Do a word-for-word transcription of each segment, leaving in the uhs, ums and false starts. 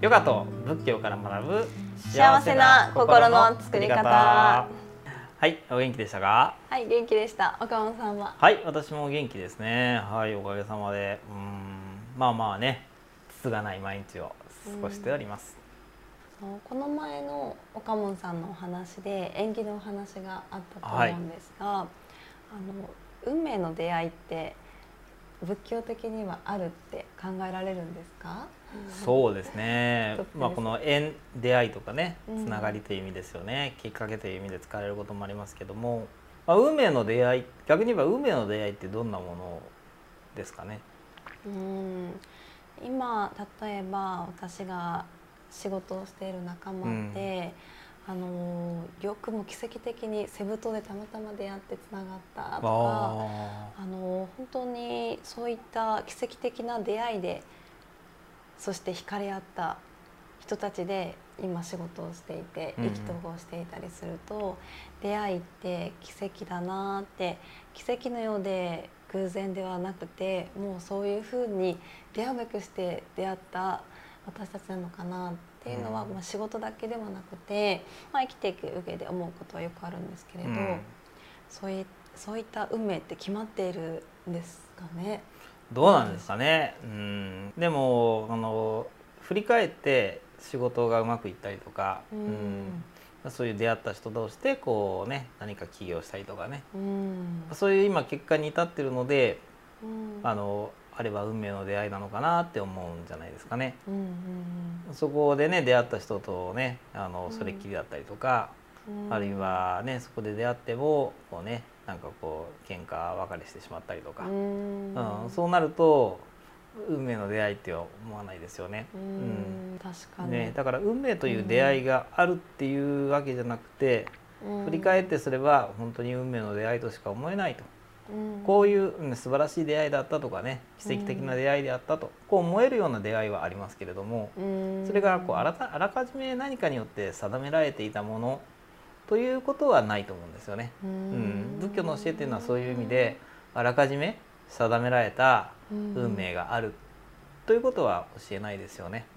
ヨガと仏教から学ぶ幸せな心の作り方。 はい、お元気でしたか？ はい、元気でした。岡本さんは？ はい、私も元気ですね。はい、おかげさまで、うーん、まあまあね、つつがない毎日を過ごしております。 そう、この前の岡本さんのお話で縁起のお話があったと思うんですが、はい、あの運命の出会いって仏教的にはあるって考えられるんですか？ そうですね。まあこの縁、出会いとかね、つながりという意味ですよね。うん、きっかけという意味で使われることもありますけども、まあ、運命の出会い、逆に言えば運命の出会いってどんなものですかね。 うん、今例えば私が仕事をしている仲間で、うん、あのよくも奇跡的にセブ島でたまたま出会ってつながったとか、ああの本当にそういった奇跡的な出会いで、そして惹かれ合った人たちで今仕事をしていて意気投合していたりすると、うん、出会いって奇跡だなって、奇跡のようで偶然ではなくて、もうそういうふうに出会うべくして出会った私たちなのかなっていうのは、うん、まあ仕事だけではなくて、まあ、生きていく上で思うことはよくあるんですけれど、うん、そうい、そういった運命って決まっているんですかね。 どうなんですかね。うん、でもあの振り返って仕事がうまくいったりとか、うんうん、そういう出会った人同士でこうね、何か起業したりとかね、うん、そういう今結果に至ってるので、うん、あのあれは運命の出会いなのかなって思うんじゃないですかね。うんうんうん、そこでね出会った人とね、あのそれっきりだったりとか、うん、あるいはねそこで出会ってもこうね、なんかこう喧嘩別れしてしまったりとか、うん、うん、そうなると運命の出会いって思わないですよね。 うん、確かにね、だから運命という出会いがあるっていうわけじゃなくて、うん、振り返ってそれは本当に運命の出会いとしか思えないと、うん、こういう、うん、素晴らしい出会いだったとかね、奇跡的な出会いであったと、こう思えるような出会いはありますけれども、うん、それがこうあらか、あらかじめ何かによって定められていたものということはないと思うんですよね。うん、仏教の教えっていうのはそういう意味であらかじめ定められた運命があるということは教えないですよね。 うん、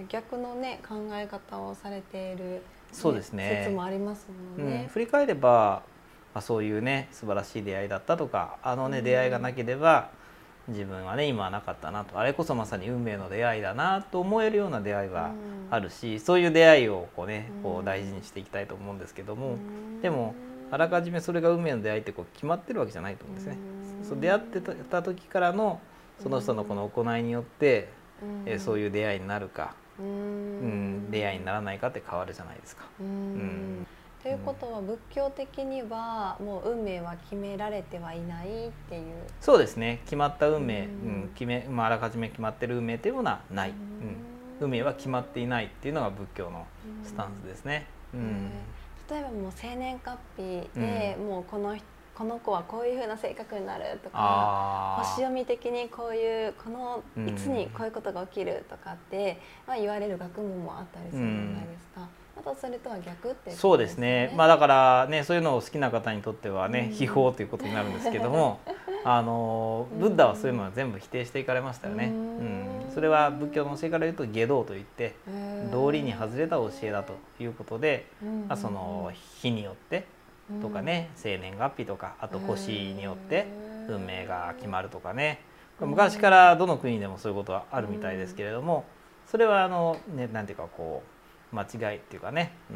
逆のね考え方をされている、ね、 そうですね、 説もありますもんね。 うん、振り返れば、まあ、そういうね素晴らしい出会いだったとか、あのね出会いがなければ自分はね今はなかったなと、あれこそまさに運命の出会いだなと思えるような出会いはあるし、そういう出会いをこうねこう大事にしていきたいと思うんですけども、でもあらかじめそれが運命の出会いってこう決まってるわけじゃないと思うんですね。そう出会ってた時からのその人のこの行いによって、えそういう出会いになるか、うん、出会いにならないかって変わるじゃないですか。うん、 ということは仏教的にはもう運命は決められてはいないっていう。 そうですね、決まった運命、うん、決め、まあ、あらかじめ決まってる運命というものはない、うん、運命は決まっていないっていうのが仏教のスタンスですね。うん、 例えばもう生年月日で、うん、もうこの人この子はこういう風な性格になるとか、星読み的にこういうこのいつにこういうことが起きるとかって、まあ、言われる学問もあったりするじゃないですか。またそれとは逆って、ね、 そうですね。まあだからね、そういうのを好きな方にとってはね、秘宝ということになるんですけども、あのブッダはそういうのは全部否定していかれましたよね。うん、それは仏教の教えから言うと下道といって、道理に外れた教えだということで、まあ、その日によってとかね、生年月日とか、あと星によって運命が決まるとかね、昔からどの国でもそういうことはあるみたいですけれども、それはあのね、なんていうかこう間違いっていうかね、うん、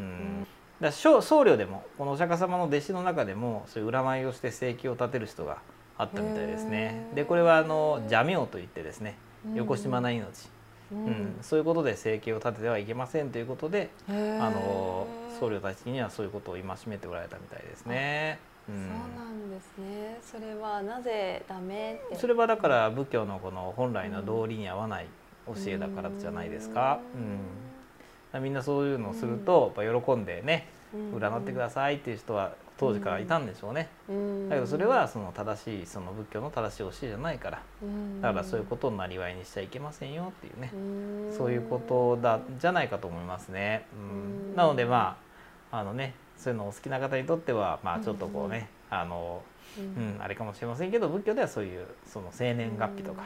だ僧侶でもこのお釈迦様の弟子の中でもそういう占いをして生計を立てる人があったみたいですね。でこれはあの邪命といってですね、よこしまな命、うん、そういうことで生計を立ててはいけませんということで、あの僧侶たちにはそういうことを戒めておられたみたいですね。 うん、そうなんですね。それはなぜダメって？ それはだから仏教のこの本来の道理に合わない教えだからじゃないですか。うん、みんなそういうのをするとやっぱ喜んでね、占ってくださいっていう人は当時からいたんでしょうね。だけどそれはその正しいその仏教の正しい教えじゃないから、だからそういうことをなりわいにしちゃいけませんよっていうね、そういうことだじゃないかと思いますね。うん、なのでまああのね、そういうのお好きな方にとってはまあちょっとこうね、あの、うん、あれかもしれませんけど、仏教ではそういうその生年月日とか、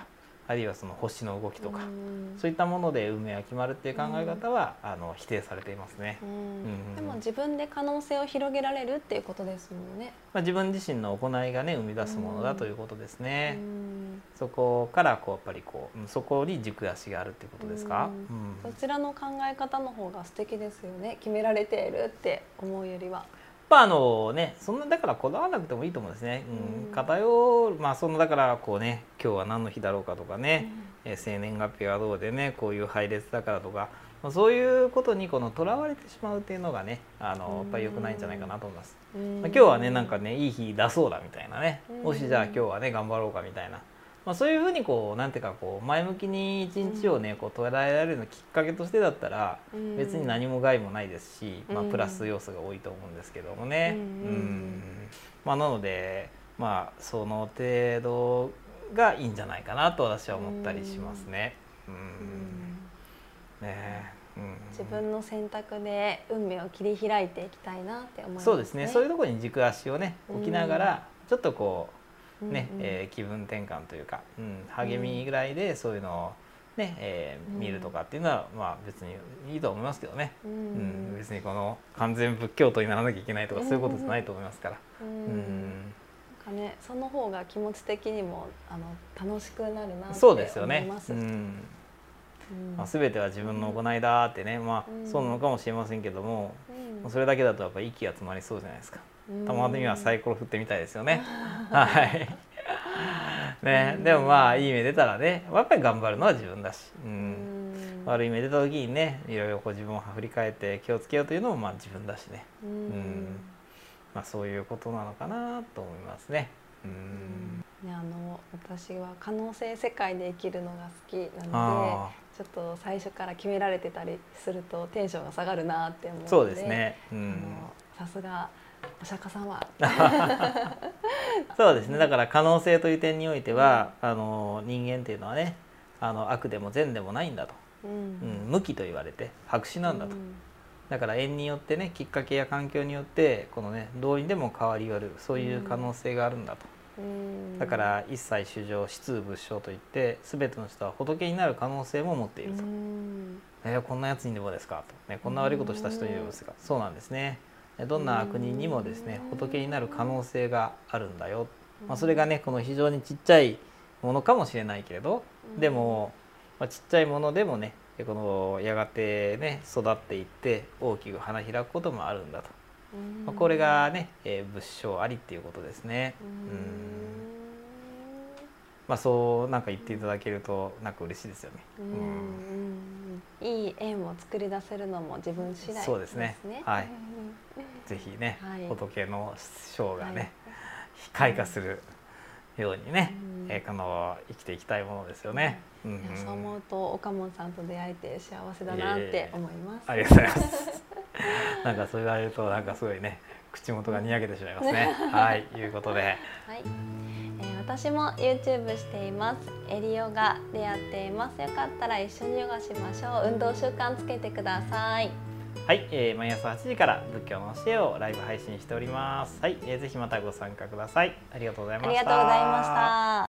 あるいはその星の動きとか、 うん、 そういったもので運命が決まるっていう考え方は、うん、あの否定されていますね。 うんうん、でも自分で可能性を広げられるっていうことですもんね。 まあ、自分自身の行いがね生み出すものだということですね。 うん、 そこからこうやっぱりこうそこに軸足があるっていうことですか。 うん、そちらの考え方の方が素敵ですよね。決められているって思うよりは。 まああのね、そんなだからこだわらなくてもいいと思うんですね。うん、偏る、まあそんなだからこうね、今日は何の日だろうかとかね、うん、え生年月日がどうでね、こういう配列だからとか、まあ、そういうことにこのとらわれてしまうっていうのがね、あのやっぱり良くないんじゃないかなと思います。まあ、今日はねなんかねいい日出そうだみたいなね、もしじゃあ今日はね頑張ろうかみたいな。まあ、そういうふうにこうなんていうかこう前向きに一日をねこう捉えられるのきっかけとしてだったら別に何も害もないですし、まあ、プラス要素が多いと思うんですけどもね。うん、まあ、なのでまあその程度がいいんじゃないかなと私は思ったりしますね。うんね、うん、 自分の選択で運命を切り開いていきたいなって思いますね。 そうですね。そういうところに軸足をね置きながらちょっとこうね、うんうん、えー、気分転換というか、うん、励みぐらいでそういうのを、ねえー、見るとかっていうのは、まあ、別にいいと思いますけどね、うんうん、別にこの完全仏教徒にならなきゃいけないとかそういうことじゃないと思いますから、うんうん、 なんかね、その方が気持ち的にもあの楽しくなるなって思います。 そうですよね、うん、まあ、全ては自分の行いだってね、まあ、そうなのかもしれませんけども、うん、それだけだとやっぱ息が詰まりそうじゃないですか。たまにはサイコロ振ってみたいですよね。はい。ね、でもまあいい目出たらね、やっぱり頑張るのは自分だし、うん、悪い目出た時にね、いろいろこう自分を振り返って気をつけようというのもまあ自分だしね、うん、まあそういうことなのかなと思いますね。うん、 ね、あの私は可能性世界で生きるのが好きなので、ちょっと最初から決められてたりするとテンションが下がるなって思うので、 そうですね。うん、 さすがお釈迦様。 そうですね。だから可能性という点においては、うん、あの人間っていうのはね、あの悪でも善でもないんだと、うんうん、無期と言われて白紙なんだと、うん、だから縁によってね、きっかけや環境によってこのねどうにでも変わり得る、そういう可能性があるんだと、うん、だから一切衆生質仏性といって全ての人は仏になる可能性も持っていると、うん、えー、こんなやつにでもですかと、ね、こんな悪いことした人にでもですか、うん、そうなんですね。どんな悪人にもですね仏になる可能性があるんだよ、まあ、それがねこの非常にちっちゃいものかもしれないけれど、でも、まあ、ちっちゃいものでもねこのやがてね育っていって大きく花開くこともあるんだと、まあ、これがね、えー、仏性ありっていうことですね。うん、まあ、そうなんか言っていただけるとなんか嬉しいですよね。 うん、いい縁を作り出せるのも自分次第ですね。 そうですね。はい。ぜひね、はい、仏の性がね、はい、開花するようにね、うん、えー、この生きていきたいものですよね。 うんうん、そう思うと岡門さんと出会えて幸せだなって思います。 ありがとうございます。なんかそう言われるとなんかすごいね口元がにやけてしまいますね。はい、いうことで。はい。 えー、私も YouTube しています。エリヨガでやっています。よかったら一緒にヨガしましょう。運動習慣つけてください。 はい、えー、毎朝はちじから仏教の教えをライブ配信しております。はい、えー、ぜひまたご参加ください。ありがとうございました。 ありがとうございました。